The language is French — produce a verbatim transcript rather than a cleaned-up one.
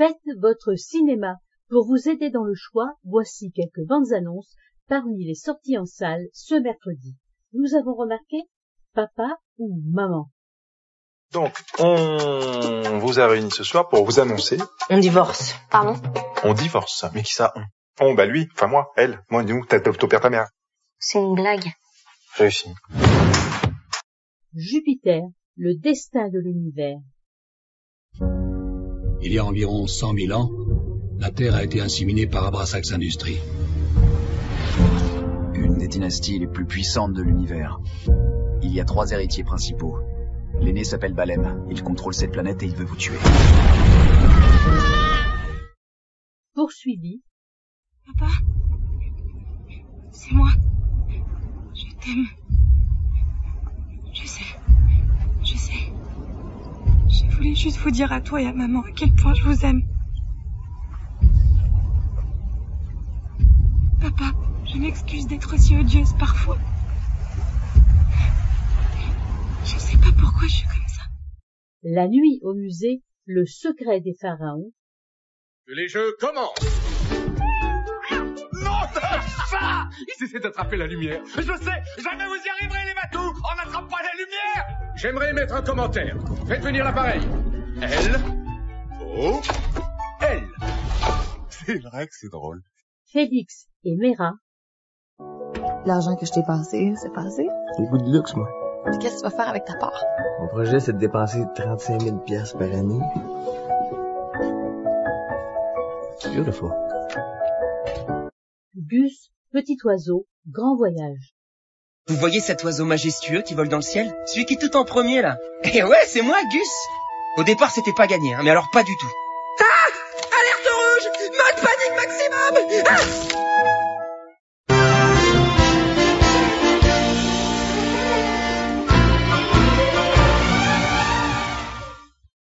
Faites votre cinéma. Pour vous aider dans le choix, voici quelques bandes annonces parmi les sorties en salle ce mercredi. Nous avons remarqué papa ou maman. Donc, on vous a réunis ce soir pour vous annoncer... On divorce. Pardon? On divorce. Mais qui ça, on? On, bah lui, enfin moi, elle, moi, nous, t'as ton père, ta mère. C'est une blague. Réussi. Jupiter, le destin de l'univers. Il y a environ cent mille ans, la Terre a été inséminée par Abrasax Industries. Une des dynasties les plus puissantes de l'univers. Il y a trois héritiers principaux. L'aîné s'appelle Balem. Il contrôle cette planète et il veut vous tuer. Poursuivi. Papa, c'est moi. Je t'aime. Je sais. Je sais. Je voulais juste vous dire à toi et à maman à quel point je vous aime. Papa, je m'excuse d'être aussi odieuse parfois. Je sais pas pourquoi je suis comme ça. La nuit au musée, le secret des pharaons. Que les jeux commencent. Non de chat! Ils essaient d'attraper la lumière. Je sais, jamais vous y arriverez les matous. On n'attrape pas la lumière. J'aimerais mettre un commentaire. Faites venir l'appareil. L O L. C'est vrai que c'est drôle. Félix et Mera. L'argent que je t'ai passé, c'est passé. J'ai le goût de luxe, moi. Puis qu'est-ce que tu vas faire avec ta part? Mon projet, c'est de dépenser trente-cinq mille piastres par année. Beautiful. Gus, petit oiseau, grand voyage. Vous voyez cet oiseau majestueux qui vole dans le ciel? Celui qui est tout en premier, là. Eh ouais, c'est moi, Gus. Au départ, c'était pas gagné, hein, mais alors pas du tout. Ah! Alerte rouge! Mode panique maximum! Ah!